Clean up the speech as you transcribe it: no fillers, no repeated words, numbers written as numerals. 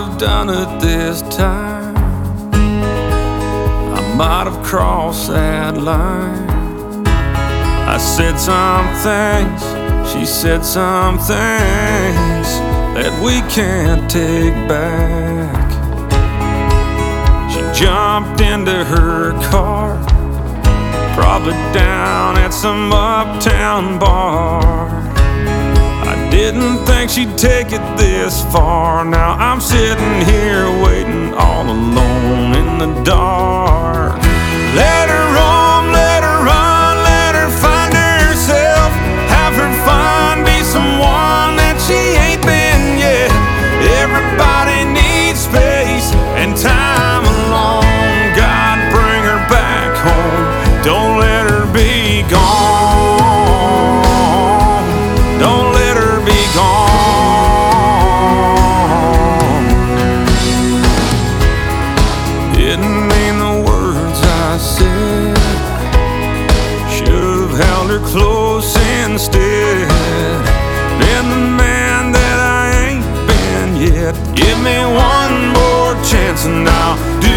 have done it this time. I might have crossed that line. I said some things, she said some things that we can't take back. She jumped into her car, probably down at some uptown bar. I didn't think she'd take it this far. Now I'm sitting here waiting all alone in the dark. Let her roam, let her run, let her find herself, have her fun, be someone that she ain't been yet. Everybody needs space and time alone. God, bring her back home, don't let her be gone. Don't let her be gone. Didn't mean the words I said, should've held her close instead. Been the man that I ain't been yet. Give me one more chance and I'll do